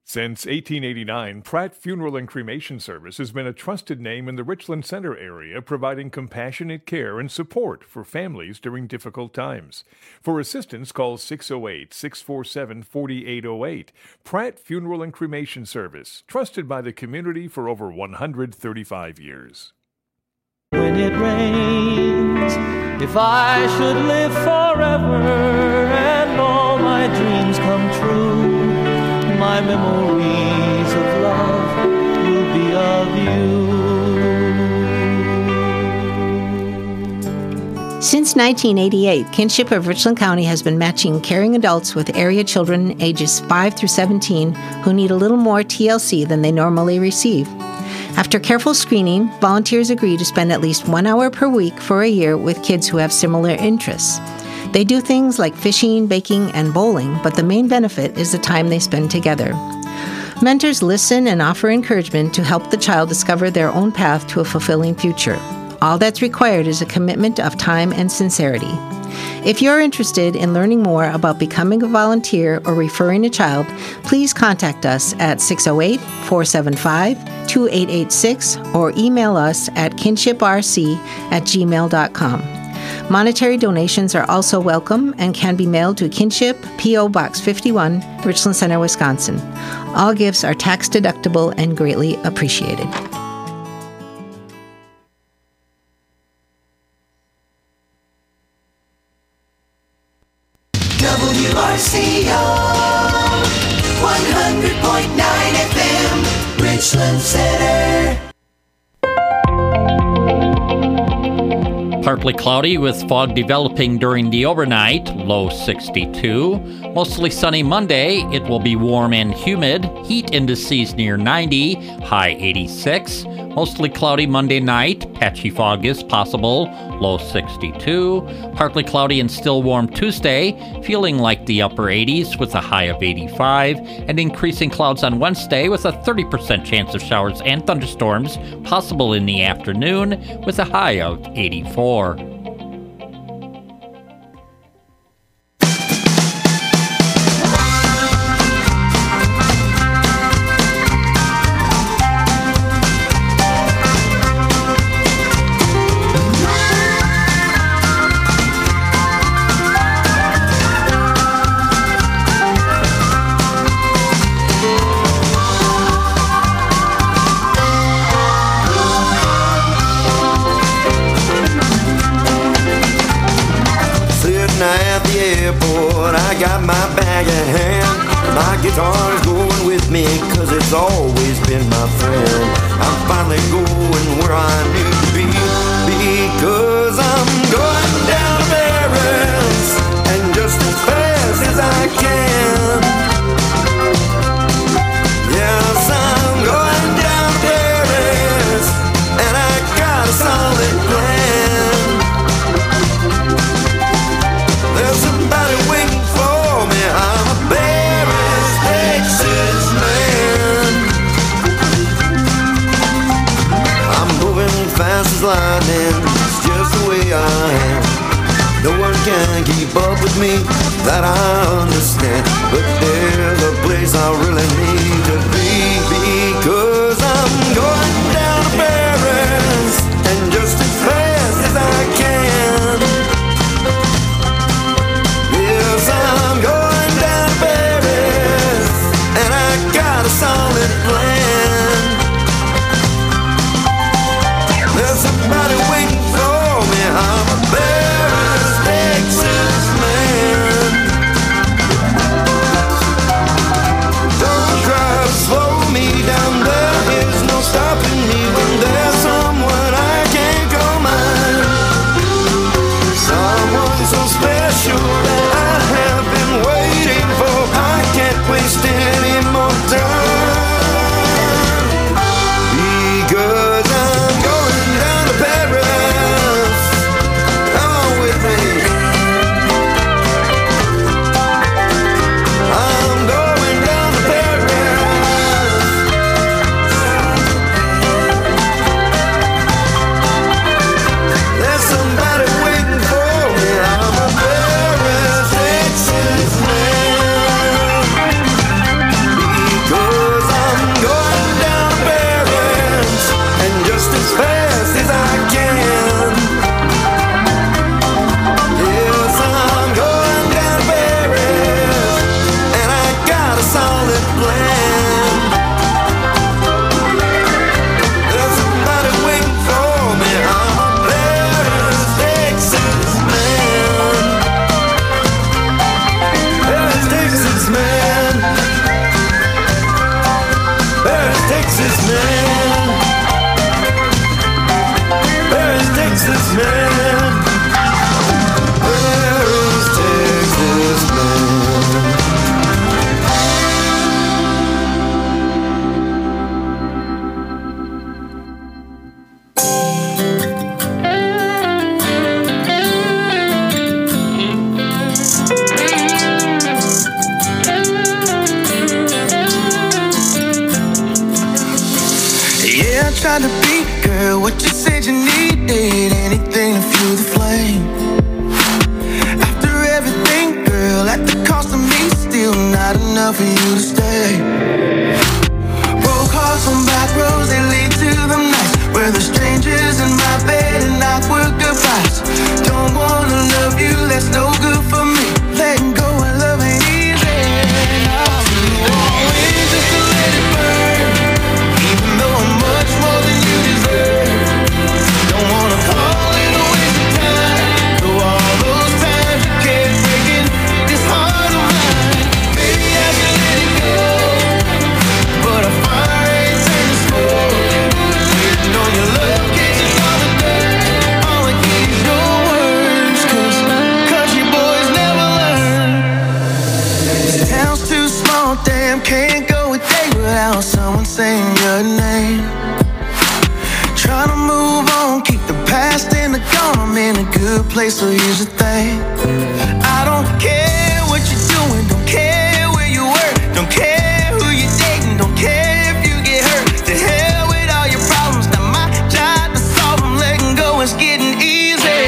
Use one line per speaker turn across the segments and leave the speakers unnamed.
Since 1889, Pratt Funeral and Cremation Service has been a trusted name in the Richland Center area, providing compassionate care and support for families during difficult times. For assistance, call 608-647-4808. Pratt Funeral and Cremation Service, trusted by the community for over 135 years.
When it rains, if I should live forever and all my dreams come true, my memories of love will be of you.
Since 1988, Kinship of Richland County has been matching caring adults with area children ages 5 through 17 who need a little more TLC than they normally receive. After careful screening, volunteers agree to spend at least 1 hour per week for a year with kids who have similar interests. They do things like fishing, baking, and bowling, but the main benefit is the time they spend together. Mentors listen and offer encouragement to help the child discover their own path to a fulfilling future. All that's required is a commitment of time and sincerity. If you're interested in learning more about becoming a volunteer or referring a child, please contact us at 608-475-2886 or email us at kinshiprc@gmail.com. Monetary donations are also welcome and can be mailed to Kinship, P.O. Box 51, Richland Center, Wisconsin. All gifts are tax deductible and greatly appreciated.
WRCO 100.9 FM, Richland Center.
Partly cloudy with fog developing during the overnight, low 62. Mostly sunny Monday, it will be warm and humid. Heat indices near 90, high 86. Mostly cloudy Monday night, patchy fog is possible, low 62. Partly cloudy and still warm Tuesday, feeling like the upper 80s with a high of 85. And increasing clouds on Wednesday with a 30% chance of showers and thunderstorms possible in the afternoon with a high of 84.
I got my bag in hand. My guitar's going with me, cause it's always been my friend. I'm finally going where I need to be, because I'm going down to Paris, and just as fast as I can. Yes, I'm going down to Paris, and I got a solid plan. There's somebody waiting for me. I'm a Paris, Texas man. I'm moving fast as lightning. It's just the way I am. No one can keep up with me, that I understand. But there's a place I really need to be, because I'm going down to Paris, and just as fast as I can. I'm going down to Paris, and I got a solid plan. There's somebody waiting for me. I'm a Paris, Texas man. Don't try to slow me down. There is no stopping me when there's someone I can't call mine. Someone so special that I have been waiting for. I can't waste any more time. Texas man. Where is Texas man? Where is Texas man?
Yeah, I tried to be girl, what you said you needed, anything to fuel the flame. After everything, girl, at the cost of me, still not enough for you to stay. Broke hearts on back roads, they lead to the nights where the strangers in my bed and awkward goodbyes. Don't wanna love you, that's no good for me. Letting go of love ain't easy. Always just to let it burn, even though I'm much more than you deserve. Don't wanna call it a waste of time, though all those times you kept breaking this heart of mine. Maybe I should let it go, but a fire ain't turned to smoke. Waiting on your love, catching all the dirt. All I get is your words, 'cause country boys never learn. This town's too small, damn, can't go a day without someone saying your name. Trying to move on, keep the past in the gone. I'm in a good place, so here's the thing. I don't care what you're doing, don't care where you work, don't care who you're dating, don't care if you get hurt. To hell with all your problems, not my job to solve them. Letting go is getting easy.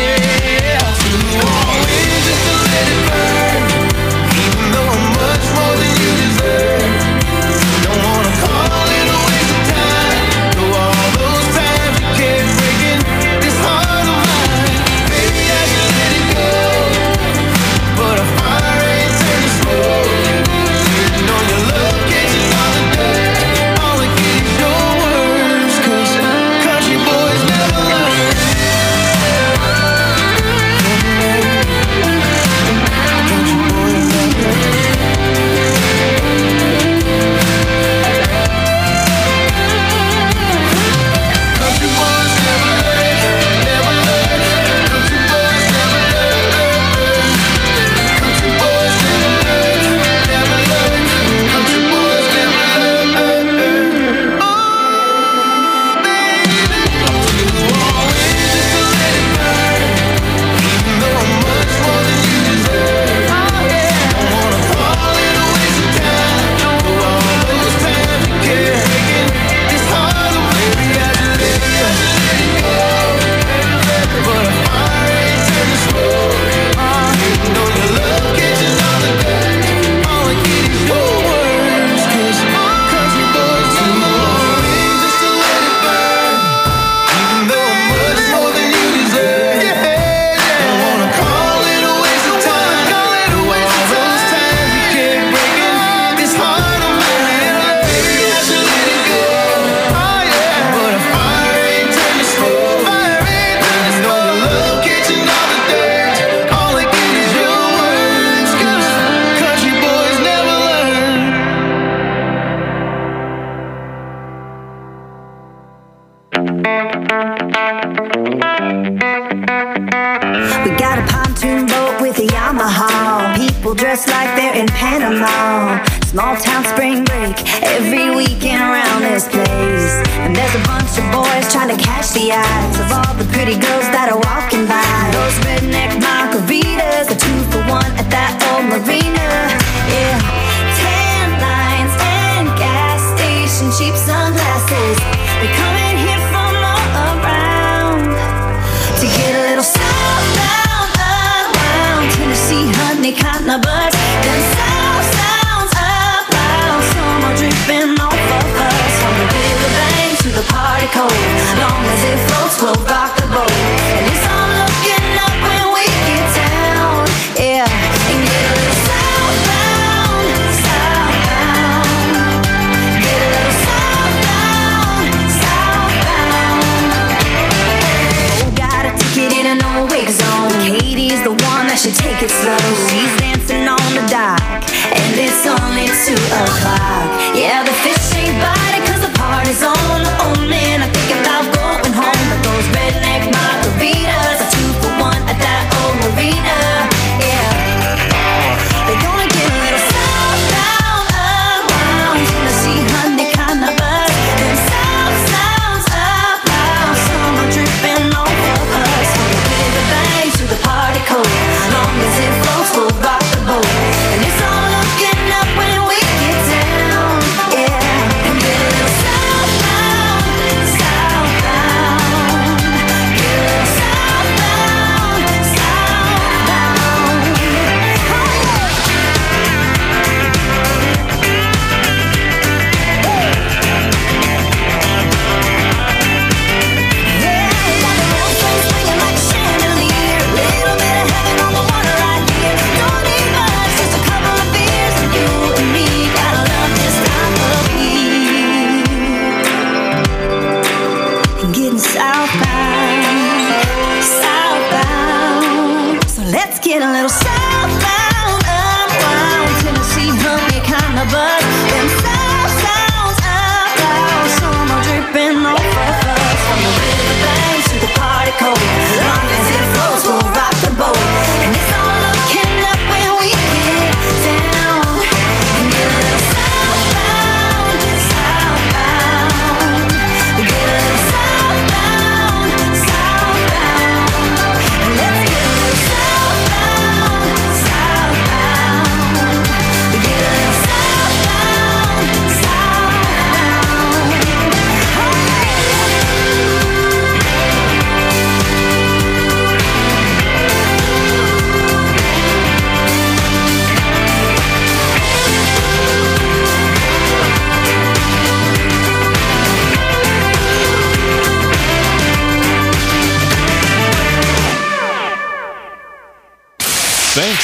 Always just to let it burn, even though I'm much more than you deserve. Don't wanna call it a waste of time, though all those times you kept breaking this heart of mine. Maybe I should let it go, but a fire ain't turned to smoke. Waiting on your love, catching all the dirt. All I get is your words, 'cause country boys never learn. Country boys never learn. Country boys never learn, never learn. Country boys never learn. Country boys never learn, never learn. Country boys never learn. Oh, baby, always just to let it burn, even though I'm much more than you deserve. Don't wanna call it a waste of time, though all those times you kept breaking this heart of baby, I just let it go, but a fire ain't turned to smoke. Waiting on your love, catching all the dirt. All I get is your words, 'cause country boys never learn. Just to let it burn, even though I'm much more than you deserve. Don't wanna call it a waste of time, though all those times you kept breaking this heart of mine. Maybe I should let it go, but a fire ain't turned to smoke. Waiting on your love, catching all the dirt. All I get is your words, 'cause country boys never learn.
We got a pontoon boat with a Yamaha. People dressed like they're in Panama. Small town spring break every weekend around this place. And there's a bunch of boys trying to catch the eyes of all the pretty girls that are walking by. Those redneck margaritas, a 2-for-1 at that old marina. Yeah, tan lines and gas station cheap sunglasses. They come in here from all around to get a little southbound around Tennessee, honey, cotton buds. Then south sounds up loud, summer dripping off of us. From the river bank to the party cold, long as it floats, we'll rock the boat. At least I'm looking up when we get down, yeah, and get a little southbound, southbound. Get a little southbound, southbound.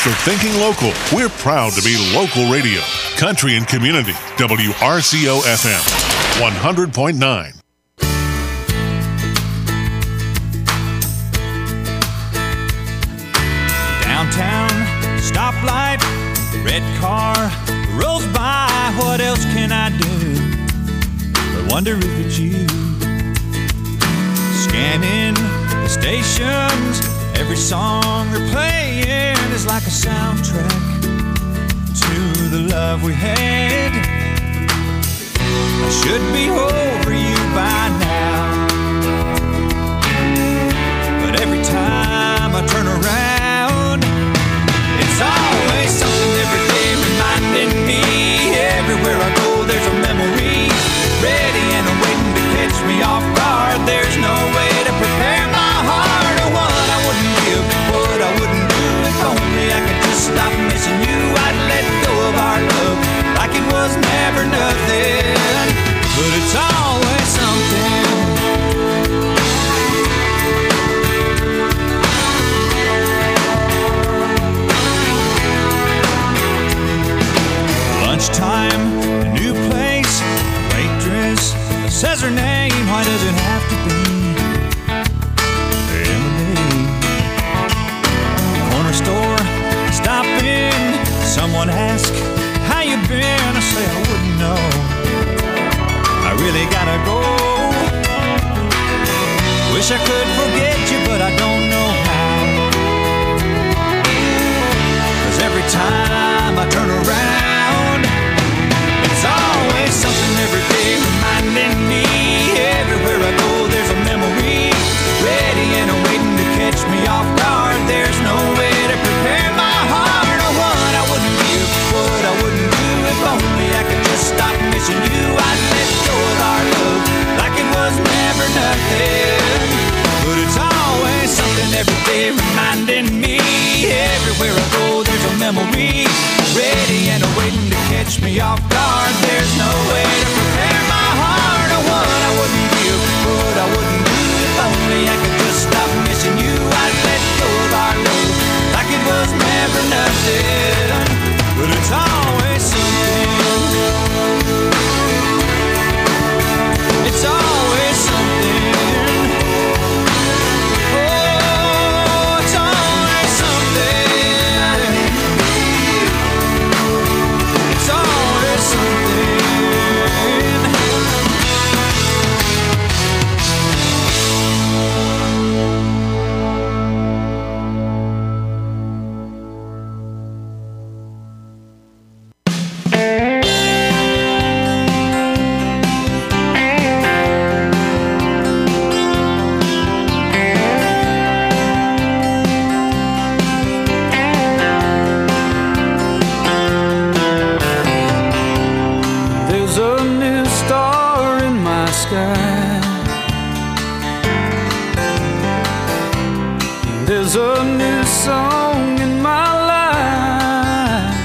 of thinking local. We're proud to be local radio. Country and Community. WRCO FM 100.9.
Downtown, stoplight, red car rolls by. What else can I do but wonder if it's you? Scanning the stations, every song they're playing is like a soundtrack to the love we had. I should be over you by now, but every time I turn around, it's always something every day reminding me. Everywhere I go, there's a memory ready and waiting to catch me off guard. There's no way to prepare my heart, or what I wouldn't give, what I wouldn't do. If only I could just stop missing you, I'd let go of our love like it was never nothing. But it's always something. Lunchtime, a new place, waitress says her name. Why does it have to be Emily? Corner store, stop in, someone ask how you been. I say I wouldn't know, I really gotta go. Wish I could forget you, but I don't know how. 'Cause every time I turn around, it's always something every day reminding me. Everywhere I go, there's a memory ready and waiting to catch me off guard. There's no way to prepare my heart, or what I wouldn't give, what I wouldn't do. If only I could just stop missing you, I'd let go of our love like it was never nothing. But it's always something every day reminding me. Everywhere I go, there's a memory ready and waiting to catch me off guard. There's no way to prepare my heart, or what I wouldn't give, what I wouldn't do. If only I could just stop missing you, I'd let go of our love like it was never nothing. But it's always something. It's always something. Oh, it's always something. It's always something. There's a new star in my sky. There's a new song in my life.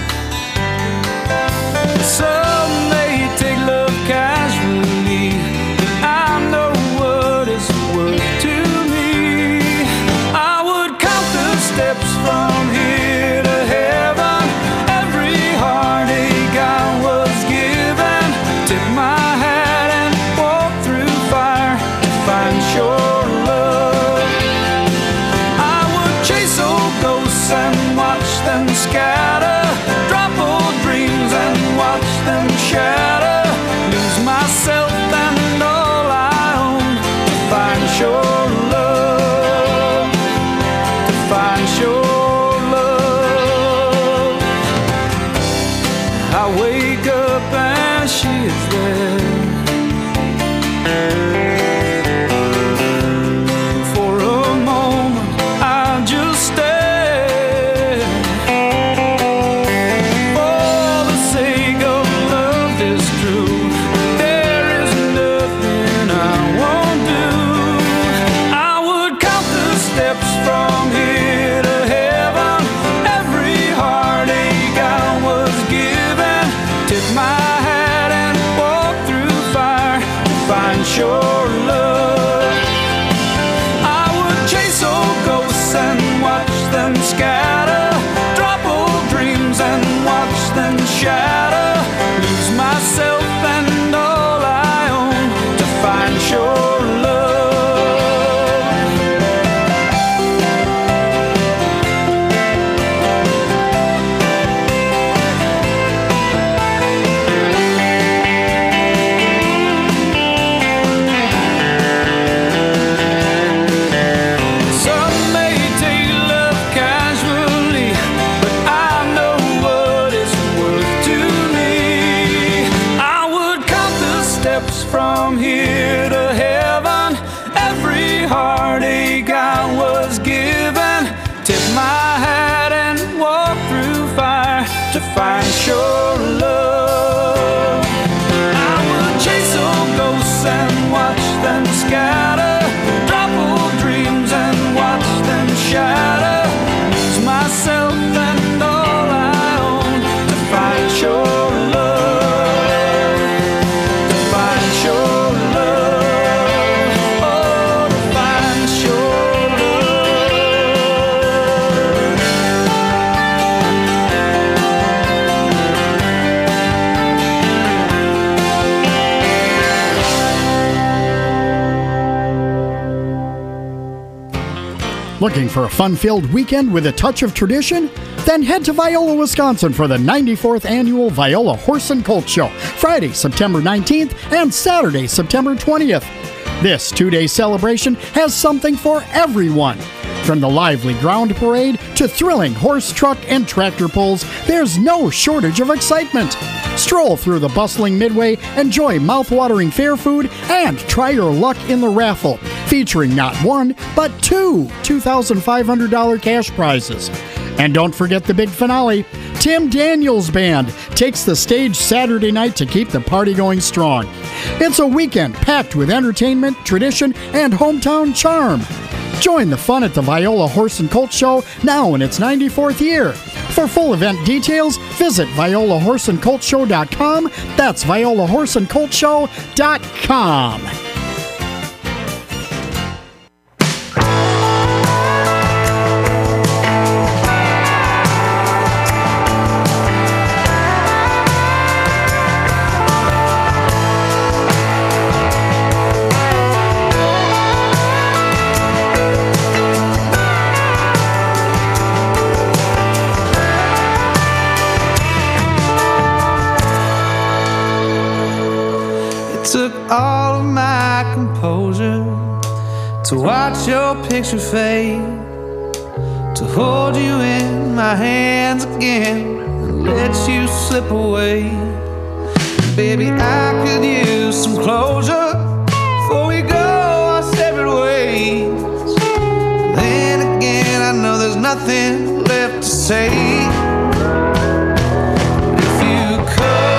Some may take love casually, but I know what it's worth to me. I would count the steps from here to heaven, every heartache I was given. Tip my hat and walk through fire to find sure love. I would chase old ghosts and watch them scatter, drop old dreams and watch them shatter, lose myself and all I own to find sure love, to find sure love. I wake up and she is there. For a moment I just stare. For the sake of love is true, there is nothing I won't do. I would count the steps from here to heaven, every heartache I was given. Tip my hat and walk through fire to find sure love. I would chase old ghosts and watch them scatter, drop old from here to heaven. Every heartache I was given. Tip my hat and walk through fire to find sure love. I would chase old ghosts and watch them scatter. Drop old dreams and watch them shatter. Lose myself and all I own to find sure love. To find sure love. Oh, to find sure love.
Looking for a fun-filled weekend with a touch of tradition? Then head to Viola, Wisconsin for the 94th Annual Viola Horse and Colt Show, Friday, September 19th and Saturday, September 20th. This two-day celebration has something for everyone. From the lively ground parade to thrilling horse, truck, and tractor pulls, there's no shortage of excitement. Stroll through the bustling midway, enjoy mouth-watering fair food, and try your luck in the raffle, featuring not one, but two $2,500 cash prizes. And don't forget the big finale. Tim Daniels Band takes the stage Saturday night to keep the party going strong. It's a weekend packed with entertainment, tradition, and hometown charm. Join the fun at the Viola Horse and Colt Show, now in its 94th year. For full event details, visit violahorseandcoltshow.com. That's violahorseandcoltshow.com.
Took all of my composure to watch your picture fade, to hold you in my hands again and let you slip away. Baby, I could use some closure before we go our separate ways. Then again, I know there's nothing left to say. If you could,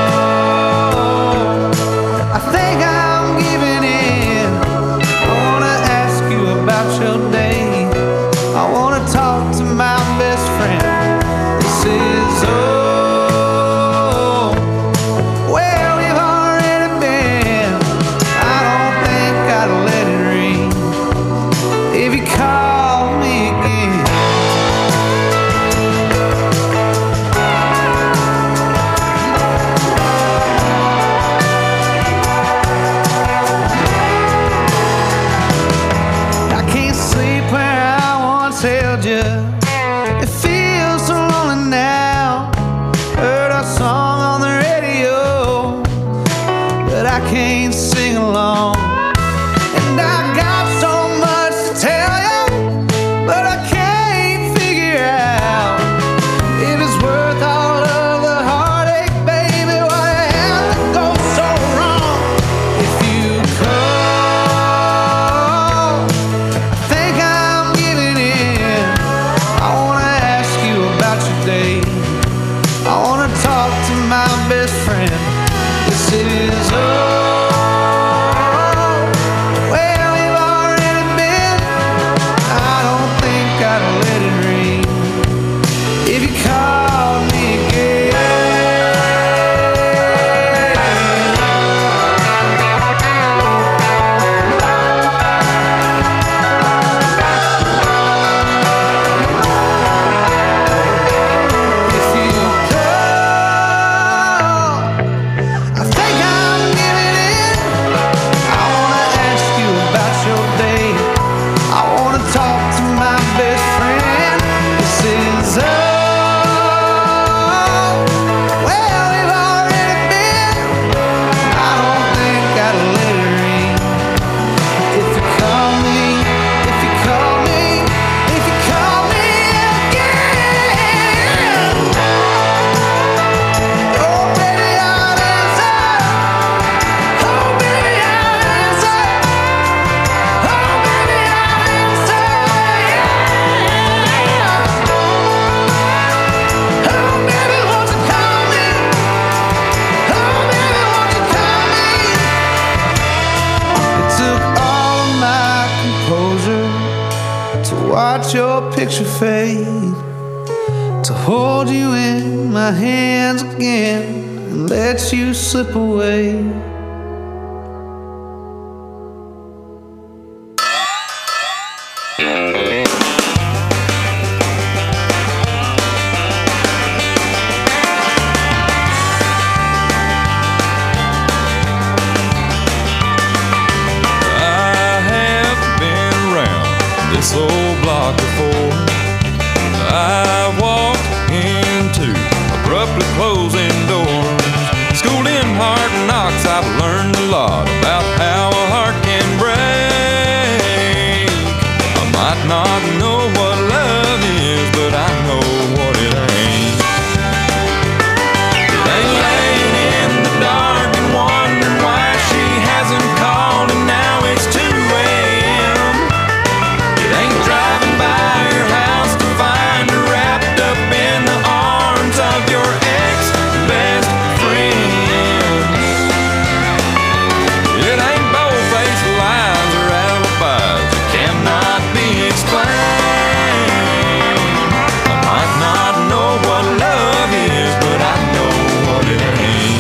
I think I'm giving in. I wanna ask you about your day. I wanna talk to my best friend. This is well, we've already been. I don't think I'd let it ring if you call me again. Held you. It feels so lonely now. Heard our song on the radio, but I can't sing along. And I got so much to tell you, but I can't figure out if it's worth all of the heartache, baby. Why it had to go so wrong? If you call, I think I'm giving in. I wanna ask you about your day. I wanna talk to my best friend. This is well, we've already been. I don't think I'd let it ring if you called me again. If you call, I think I'm giving
watch your picture fade, to hold you in my hands again and let you slip away.
This old block before. I walked into abruptly closing doors. Schooled in hard knocks, I've learned a lot about how a heart can break. I might not know what love is, but I know what it ain't. It ain't laying in the dark and wondering why she hasn't called, and now it's 2 a.m. Driving by your house to find her wrapped up in the arms of your ex-best friend. It ain't bold-faced lies or alibis that cannot be explained. I might not know what love is, but I know what it ain't.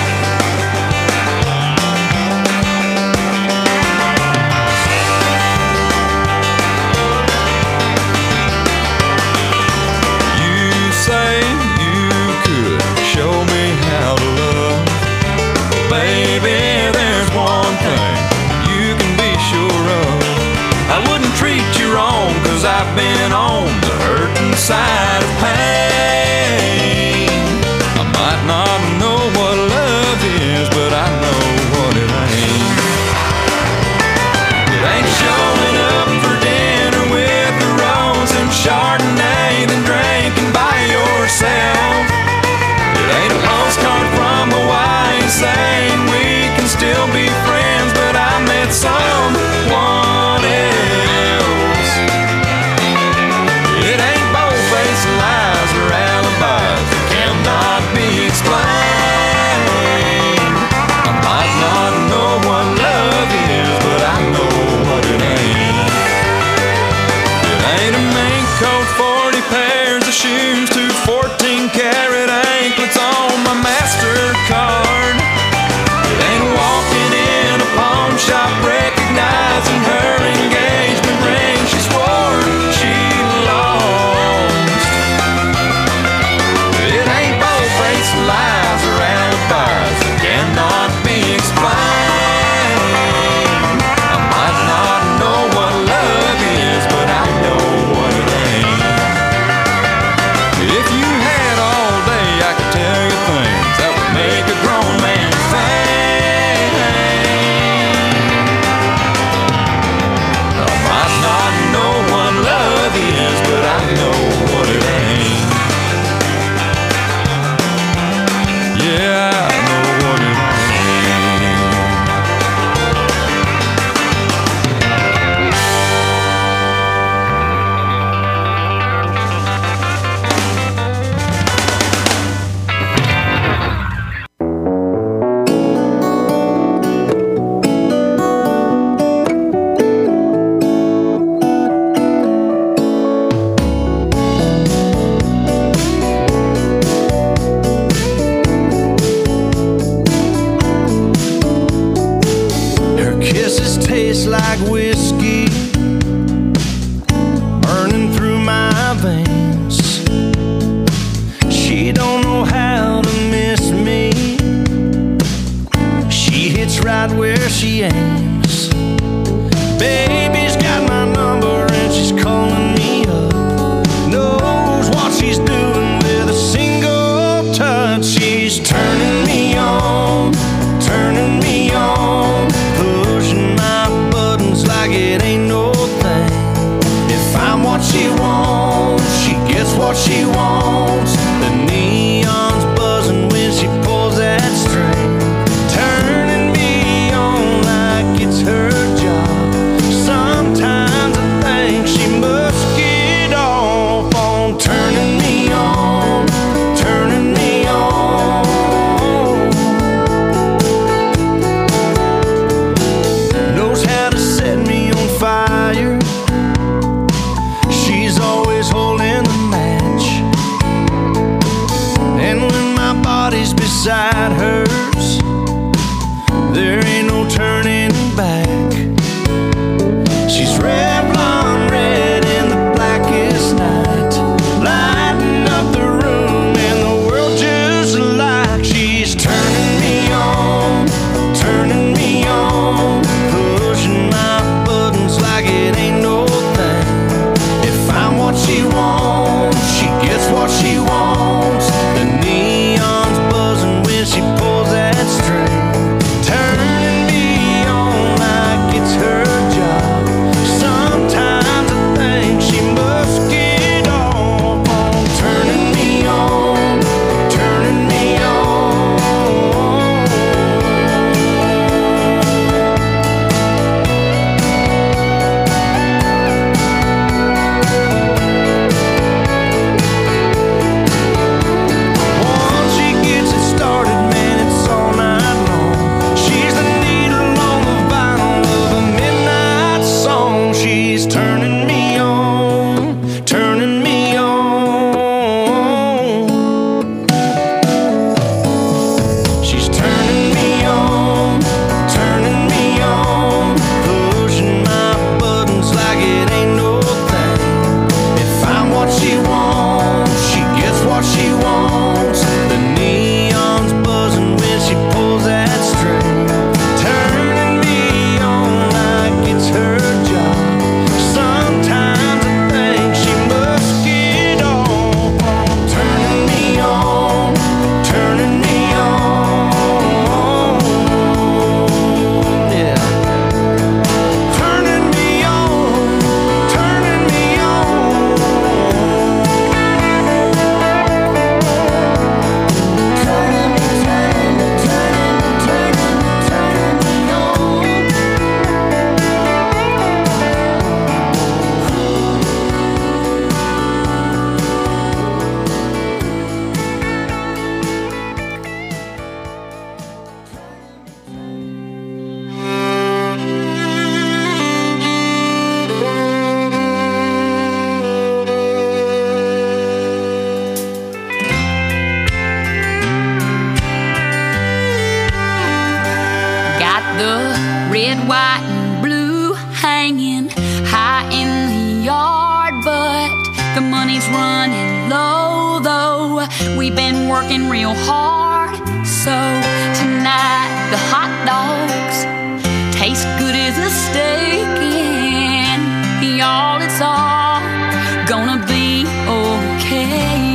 Baby, there's one thing you can be sure of. I wouldn't treat you wrong, 'cause I've been on the hurting side of pain. I might not know what love is, but I know what it ain't. It ain't showing up for dinner with a rose and Chardonnay, then drinking by yourself. It ain't a postcard from Hawaii saying we can still be friends, but I met someone else. It ain't bold-faced lies or alibis that cannot be explained. I might not know what love is, but I know what it ain't. It ain't a mink coat, 40 pairs of shoes, 2 14-karat anklets on my MasterCard. It ain't walking in a pawn shop recognizing her engagement ring she swore she lost. It ain't bold-faced lies or alibis that cannot be explained. I might not know what love is, but I know what it ain't. If you had all day, I could tell you things that would make a grown man think. I might not know what love is, but I know what it ain't. Yeah, I know what it ain't. Her kisses taste like whiskey, burning through my veins. She don't know how to miss me. She hits right where she aims. Baby's got my number and she's calling me up. Knows what she's doing with a single touch. She's turning me on, turning me on, pushing my buttons like it ain't no thing. If I'm what she wants, she gets what she wants. The neon's buzzing when she pulls that string, turning me on like it's her job.
turning back. She's red, blonde, red in the blackest night, lighting up the room and the world just like. She's turning me on, pushing my buttons like it ain't no thing. If I'm what she wants, she gets what she wants. The neon's buzzing when she pulls that string, turning me on like it's her job. Sometimes I think she must get off on turning me on, turning me on. Once she gets it started, man, it's all night long. She's the needle on the vinyl of a midnight song. She's turning me on, turning me on. She's turning me on, pushing my buttons like it ain't no thing. If I'm what she wants, she gets what she wants. The neon's buzzing when she pulls that string, turning me on like it's her job. Sometimes I think she must get off on turning me on, turning me on. Yeah. Turning me on, turning me on. Turning me
Got the red, white, and blue hanging high in the yard, but the money's running low, though we've been working real hard. So tonight the hot dogs taste good as a steak, and y'all, it's all gonna be okay.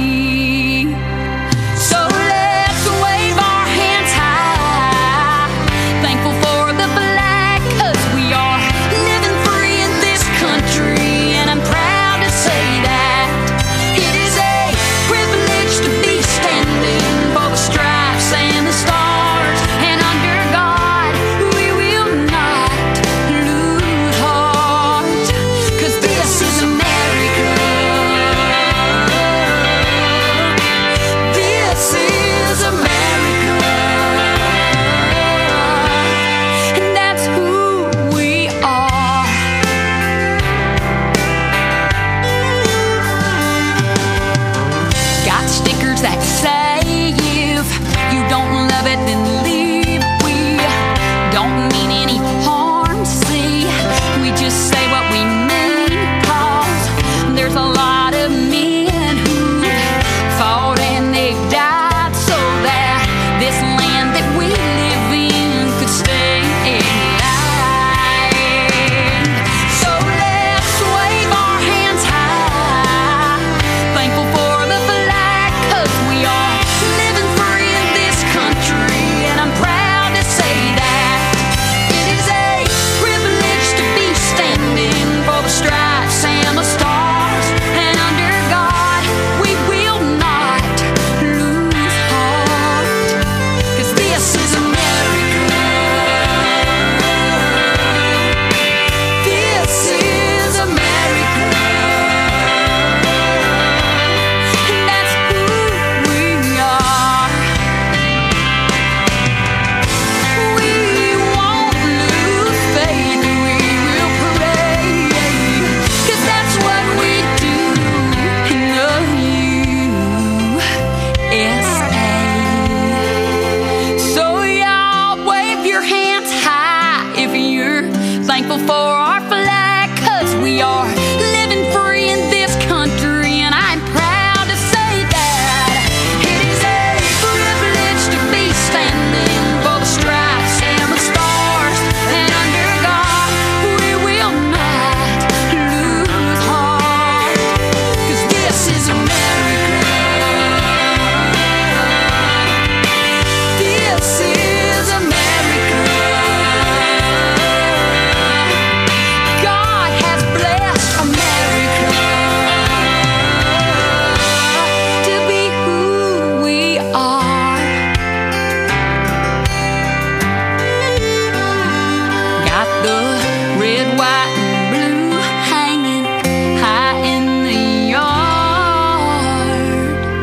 So let's wave our hands high, thankful for the flag, 'cause we are living free in this country, and I'm proud to say that it is a privilege to be standing for the stripes and the stars, and under God thankful for our flag, 'cause we are living free in this country, and I'm proud to say that it is a privilege to be standing for the stripes and the stars, and under God we will not lose heart, 'cause this is America. This is America. God has blessed America to be who we are. Got the red, white, and blue hanging high in the yard.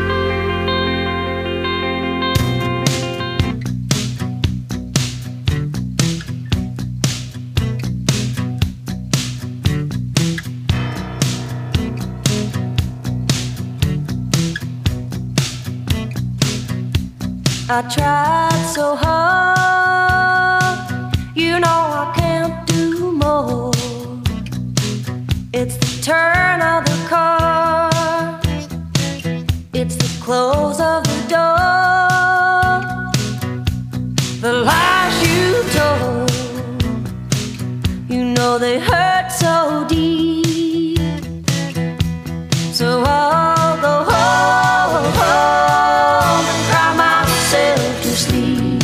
I tried so hard, you know I can't do more. It's the turn of the cards, it's the close of the door, the lies you told, you know they hurt so deep. So I'll go home and cry myself to sleep.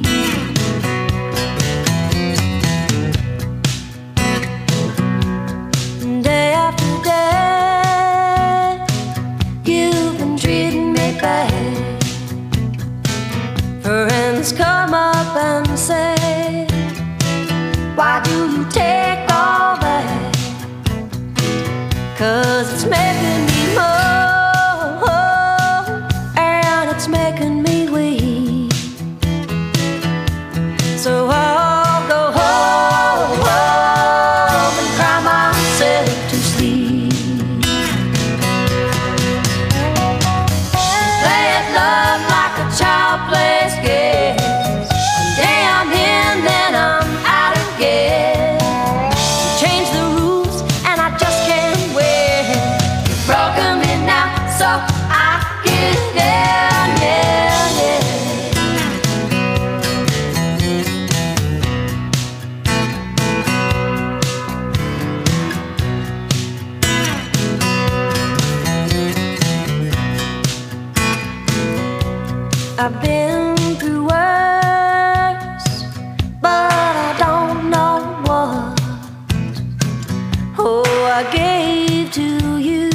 Day after day, you've been treating me bad. Friends come up and say, why do you take all that? 'Cause it's making me more, and it's making me weak. So I'll go home and cry myself to sleep. Playing love like a child plays games. One day I'm in, then I'm out again. You change the rules and I just can't win. You've broken me now, so I get down, yeah, yeah. I've been through worse, but I don't know what. Oh, I gave to you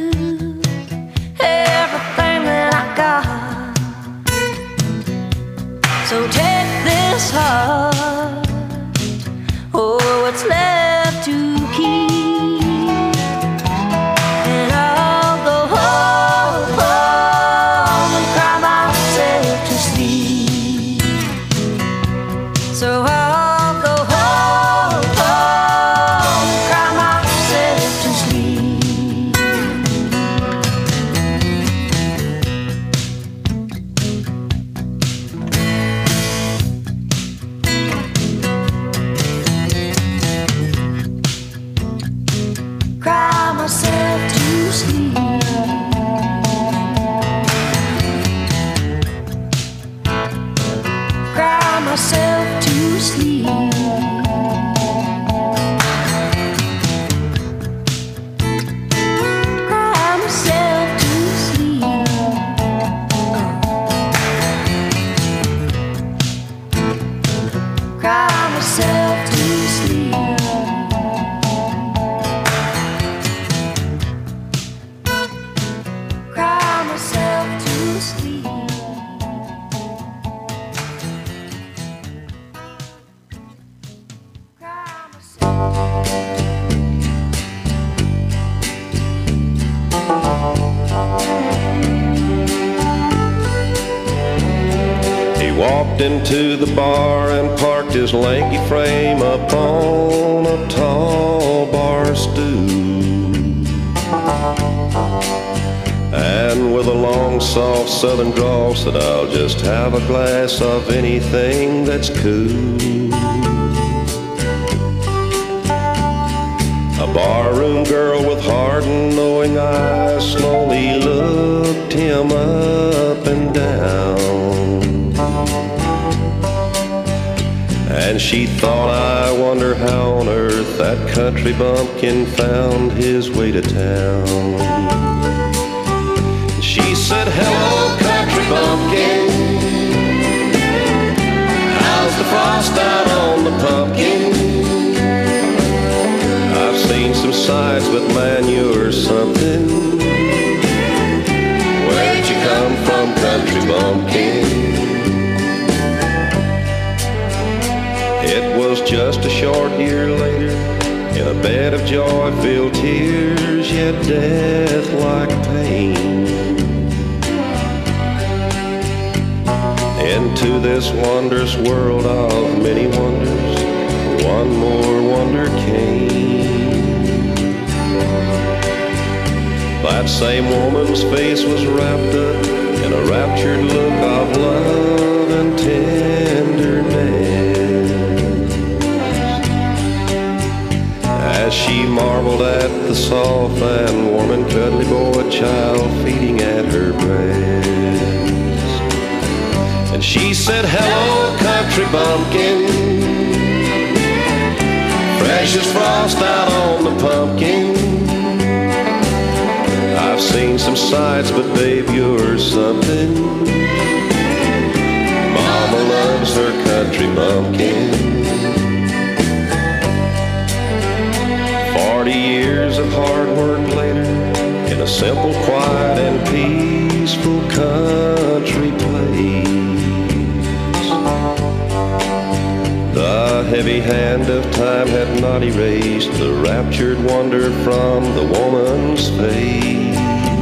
everything that I got. So take this heart, oh, what's left to keep, and I'll go home and cry myself to sleep. So I'll go home and cry myself to sleep. Cry myself to sleep. Cry myself to sleep. Cry myself to sleep. Cry myself to sleep. Cry myself to sleep.
He walked into the bar and parked his lanky frame upon a tall bar stool. And with a long, soft southern drawl said, I'll just have a glass of anything that's cool. girl with hard and knowing eyes slowly looked him up and down. And she thought, I wonder how on earth that country bumpkin found his way to town. She said, hello, country bumpkin. How's the frost out on the pumpkin? I've seen some sights, but man, you're something. Where'd you come from, country bumpkin? It was just a short year later, in a bed of joy-filled tears, yet death-like pain. Into this wondrous world of many wonders, one more wonder came. That same woman's face was wrapped up in a raptured look of love and tenderness, as she marveled at the soft and warm and cuddly boy child feeding at her breast. And she said, hello, country bumpkin. Fresh as frost out on the pumpkin. I've seen some sights, but babe, you're something. Mama loves her country bumpkin. 40 years of hard work later, in a simple, quiet, and peaceful country place, the heavy hand of time had not erased the raptured wonder from the woman's face.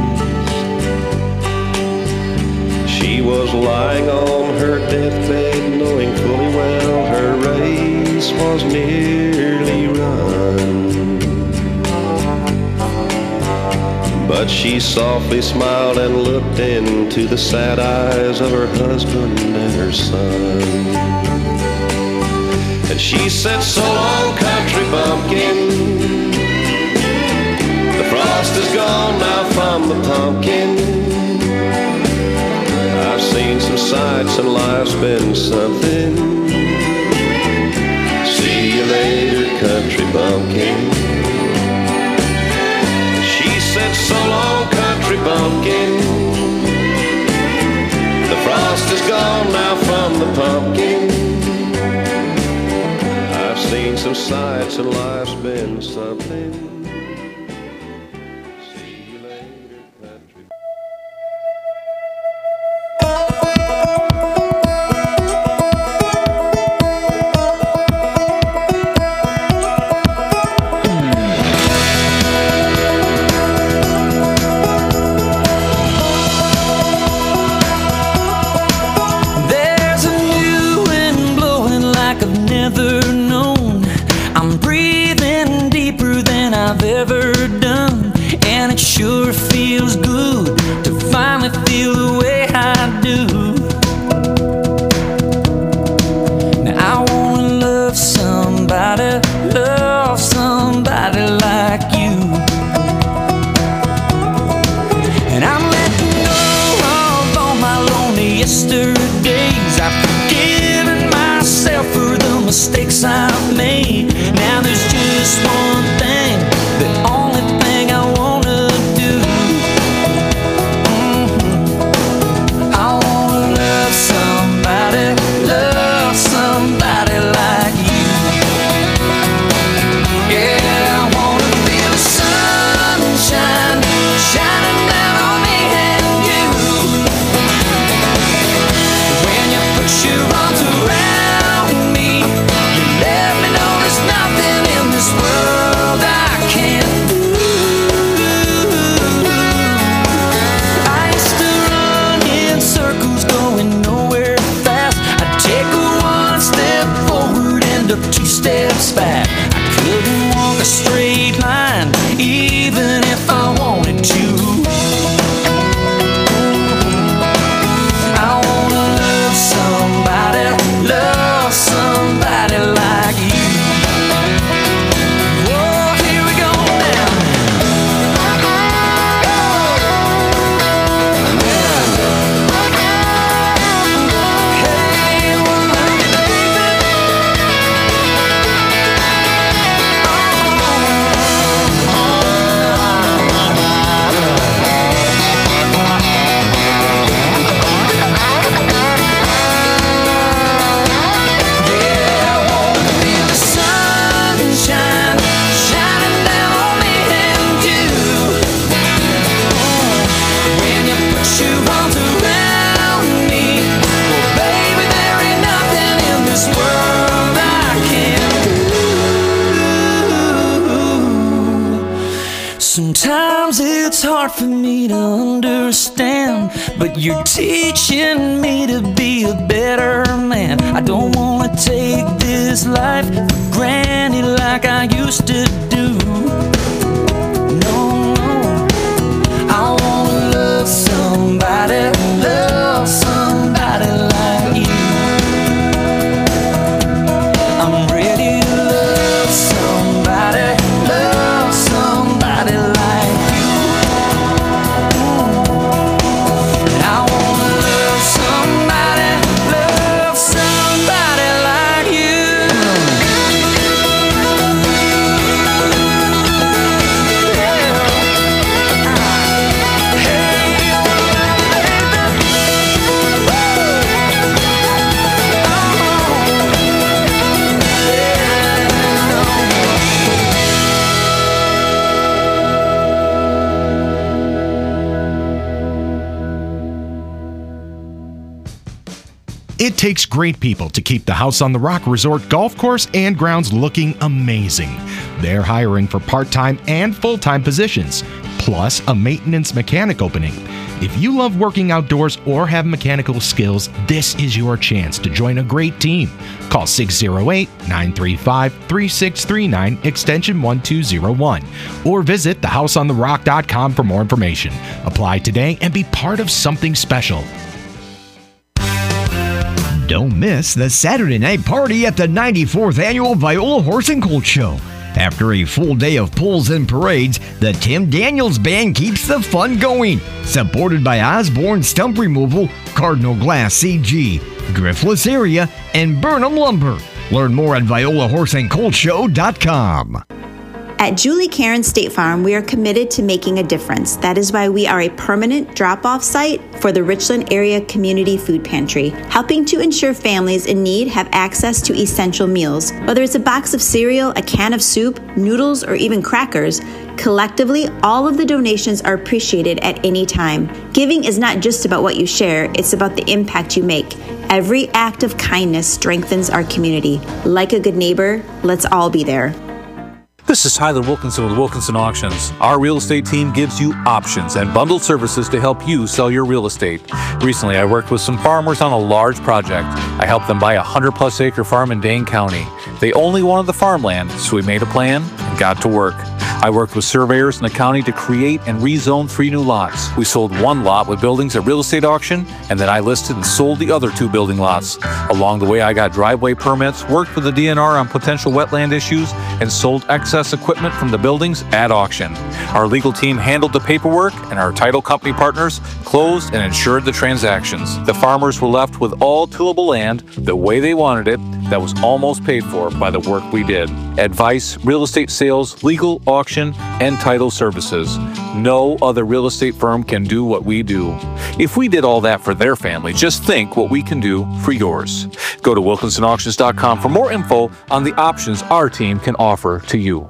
She was lying on her deathbed, knowing fully well her race was nearly run. But she softly smiled and looked into the sad eyes of her husband and her son. And she said, so long, country bumpkin. The frost is gone now from the pumpkin. I've seen some sights and life's been something. See you later, country bumpkin. She said, so long, country bumpkin. The frost is gone now from the pumpkin. I've seen some sights and life's been something. See you later, country.
There's a new wind blowing like I've never known. I'm breathing deeper than I've ever done, and it sure feels good to finally feel the way I do. Now I wanna love somebody like you. And I'm letting go of all my lonely yesterdays. I've forgiven myself for the mistakes I've made. Now there's just one thing, the only thing I wanna do. I wanna love somebody like you. Yeah, I wanna feel the sunshine shining down on me and you. When you put your arms around me, you let me know there's nothing in this world I can't do. I used to run in circles, going nowhere fast. I'd take one step forward, end up two steps back. I couldn't walk a straight line, even if I wanted to. I wanna love somebody like you. Oh, here we go now. Sometimes it's hard for me to understand, but you're teaching me to be a better man. I don't wanna take this life for granted like I used to do. No, I wanna love somebody like you. I'm ready to love somebody like you. And I wanna love somebody like you.
It takes great people to keep the House on the Rock Resort golf course and grounds looking amazing. They're hiring for part-time and full-time positions, plus a maintenance mechanic opening. If you love working outdoors or have mechanical skills, this is your chance to join a great team. Call 608-935-3639, extension 1201, or visit thehouseontherock.com for more information. Apply today and be part of something special.
Don't miss the Saturday night party at the 94th Annual Viola Horse and Colt Show. After a full day of pulls and parades, the Tim Daniels Band keeps the fun going. Supported by Osborne Stump Removal, Cardinal Glass CG, Griffless Area, and Burnham Lumber. Learn more at violahorseandcoltshow.com.
At Julie Karen State Farm, we are committed to making a difference. That is why we are a permanent drop-off site for the Richland Area Community Food Pantry, helping to ensure families in need have access to essential meals. Whether it's a box of cereal, a can of soup, noodles, or even crackers, collectively, all of the donations are appreciated at any time. Giving is not just about what you share, it's about the impact you make. Every act of kindness strengthens our community. Like a good neighbor, let's all be there.
This is Tyler Wilkinson with Wilkinson Auctions. Our real estate team gives you options and bundled services to help you sell your real estate. Recently, I worked with some farmers on a large project. I helped them buy a 100-plus acre farm in Dane County. They only wanted the farmland, so we made a plan and got to work. I worked with surveyors in the county to create and rezone 3 new lots. We sold 1 lot with buildings at real estate auction, and then I listed and sold the other 2 building lots. Along the way, I got driveway permits, worked with the DNR on potential wetland issues, and sold excess equipment from the buildings at auction. Our legal team handled the paperwork, and our title company partners closed and insured the transactions. The farmers were left with all tillable land the way they wanted it, that was almost paid for by the work we did. Advice, real estate sales, legal, auction, and title services. No other real estate firm can do what we do. If we did all that for their family, just think what we can do for yours. Go to WilkinsonAuctions.com for more info on the options our team can offer to you.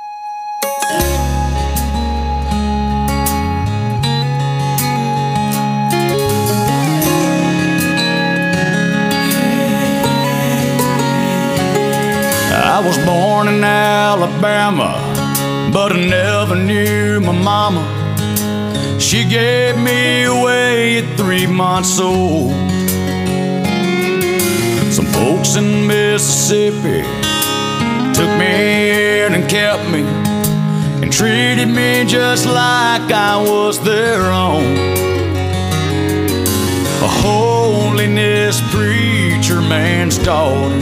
I was born in Alabama, but I never knew my mama. She gave me away at 3 months old. Some folks in Mississippi took me in and kept me and treated me just like I was their own. A holiness preacher man's daughter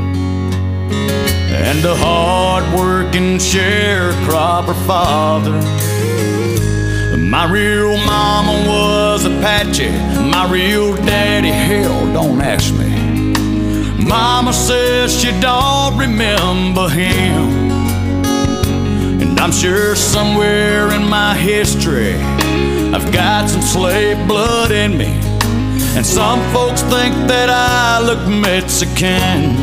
and a hard-working sharecropper father. My real mama was Apache. My real daddy, hell, don't ask me. Mama says she don't remember him, and I'm sure somewhere in my history I've got some slave blood in me, and some folks think that I look Mexican.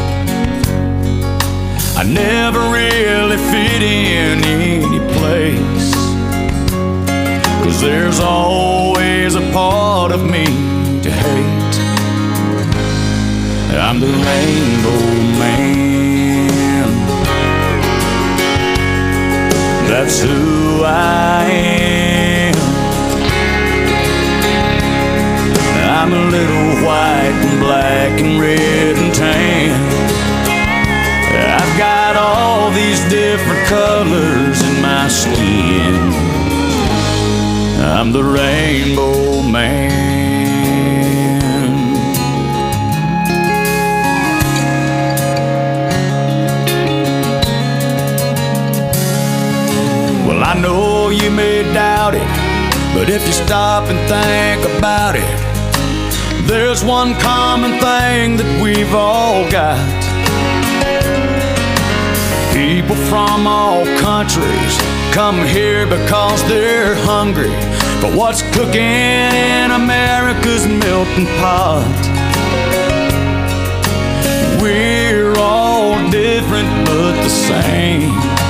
I never really fit in any place, 'cause there's always a part of me to hate. I'm the Rainbow Man. That's who I
I am. I'm a little white and black and red and tan. I've got all these different colors in my skin. I'm the Rainbow Man. Well, I know you may doubt it, but if you stop and think about it, there's one common thing that we've all got. People from all countries come here because they're hungry for what's cooking in America's melting pot. We're all different but the same.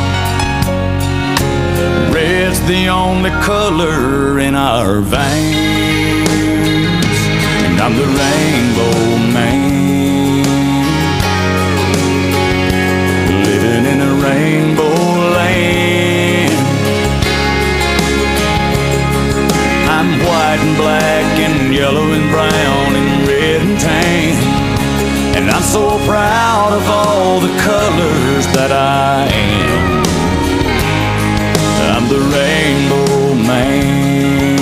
Red's the only color in our veins, and I'm the Rainbow Man, living in a rainbow land. I'm white and black and yellow and brown and red and tan, and I'm so proud of all the colors that I am. I'm the Rainbow Man.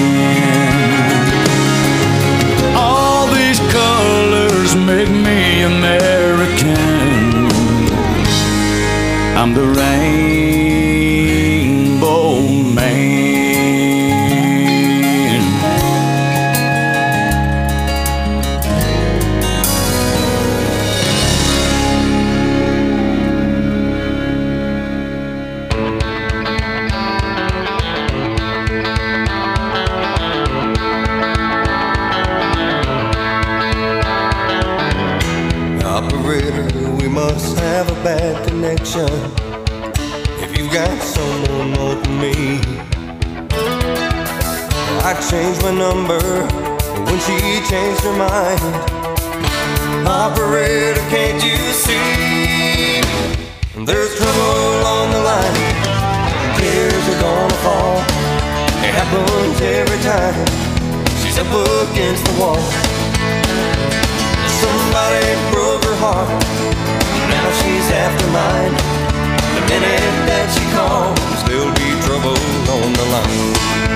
All these colors make me American. I'm the Rainbow Man.
Have a bad connection if you've got someone more than me. I changed my number when she changed her mind. Operator, can't you see? There's trouble on the line. Tears are gonna fall. It happens every time. She's up against the wall. Somebody broke her heart. Now she's after mine. The minute that she calls, there'll be trouble on the line.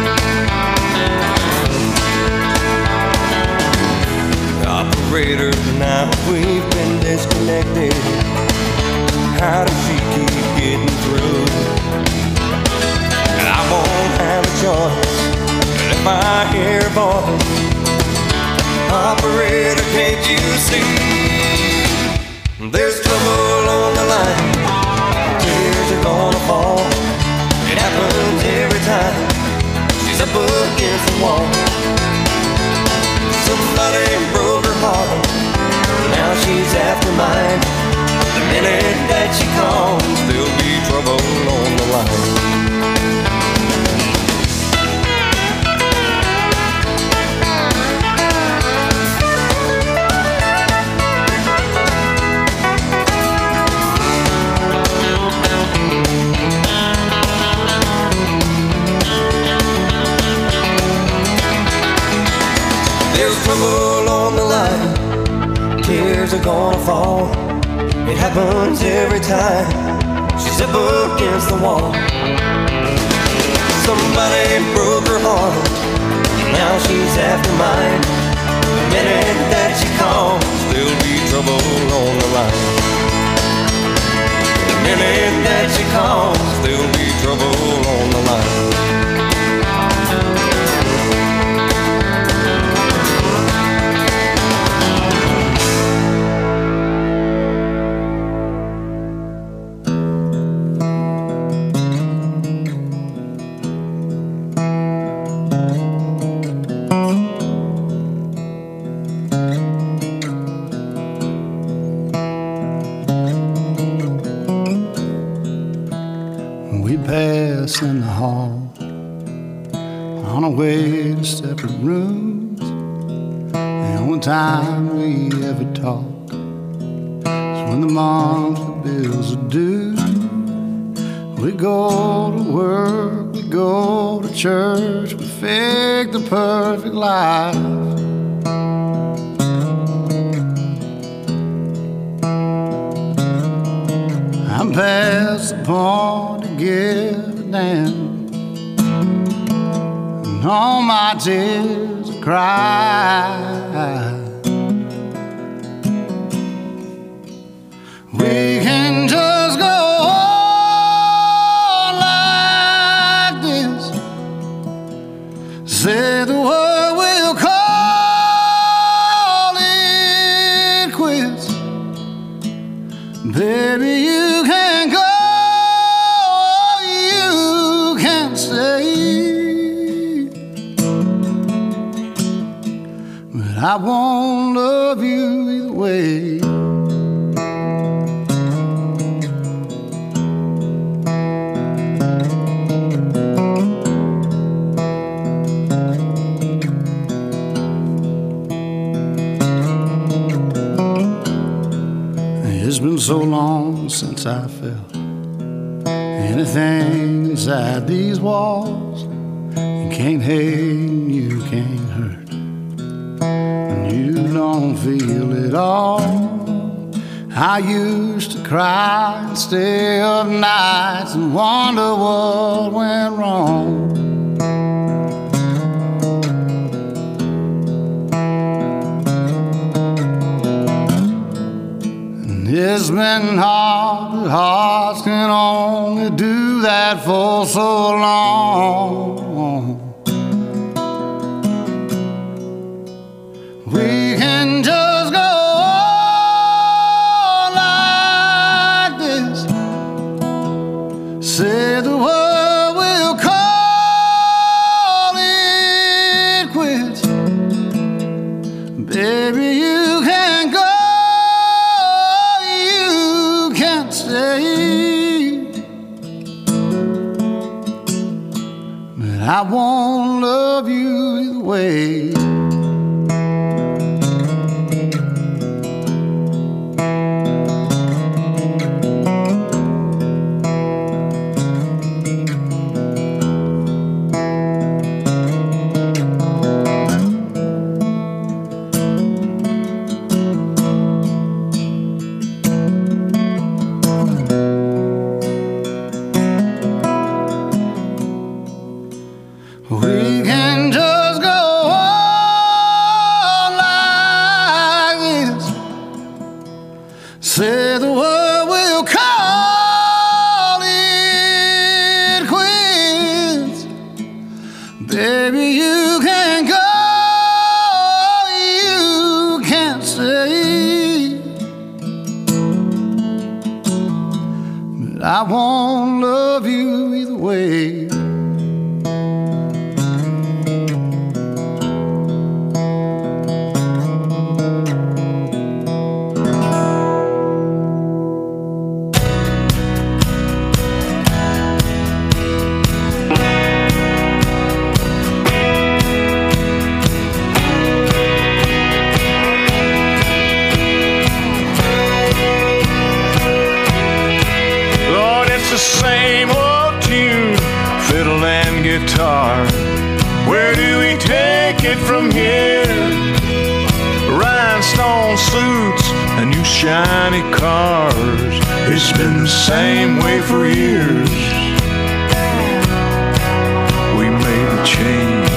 Operator, now we've been disconnected. How does she keep getting through? And I won't have a choice if I hear a voice. Operator, can't you see? There's trouble on the line. Tears are gonna fall. It happens every time. She's up against the wall. Somebody broke her heart. Now she's after mine. The minute that she calls, there'll be trouble on the line. There's trouble on the line. Tears are gonna fall. It happens every time. She's up against the wall. Somebody broke her heart. Now she's after mine. The minute that she calls, there'll be trouble on the line. The minute that she calls, there'll be trouble on the line.
Pass in the hall on our way to separate rooms. The only time we ever talk is when the monthly bills are due. We go to work, we go to church, we fake the perfect life. I'm past the point to give a damn, and all my tears I cry. We can just go on like this. Say the word, we'll call it quits. Baby, you can go, you can stay, but I won't love you either way. It's been so long since I felt anything inside these walls. You can't hate, you can't hurt, and you don't feel it all. I used to cry and stay up nights and wonder what went wrong. It's been hard, but hearts can only do that for so long. We can just go on like this. Say the word, we'll call it quits. Baby, you can go, but I won't love you either way. We can just go on like this. Say the word, we'll call it quits. Baby, you can go, you can't stay, but I won't love you either way.
The same old tune, fiddle and guitar. Where do we take it from here? Rhinestone suits and new shiny cars. It's been the same way for years. We made a change.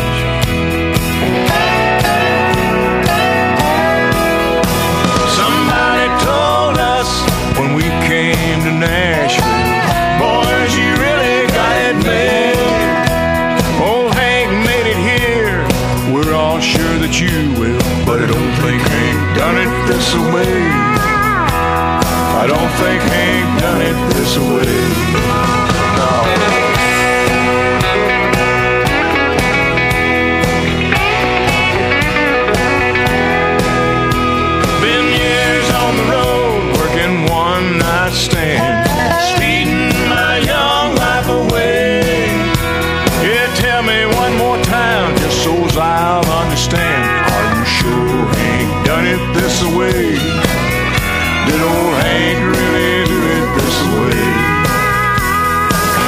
Somebody told us when we came to Nashville, boys, you really got it made. Old Hank made it here. We're all sure that you will, but I don't think Hank done it this way. I don't think Hank done it this way. No. Been years on the road, working one night stand, speeding my young life away. Yeah, tell me one more time, just so I'll understand. Are you sure Hank done it this way? Did old Hank really do it this way?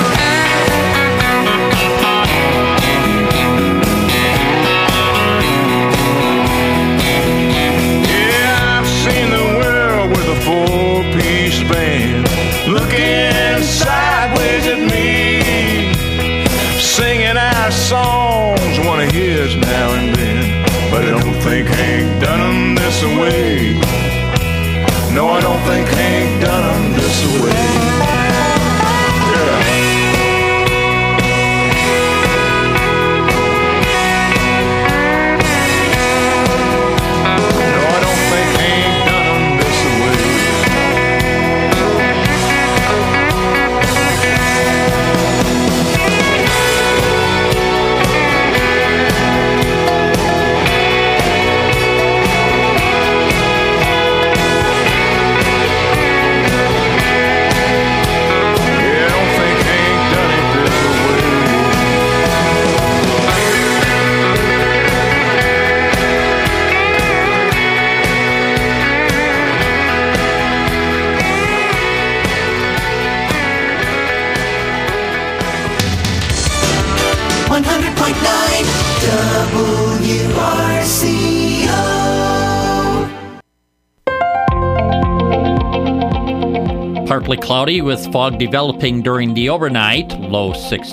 songs one of his now and then, but I don't think Hank done 'em this away. No, I don't think Hank done 'em this away.
WRCO.
Partly cloudy with fog developing during the overnight, low 6.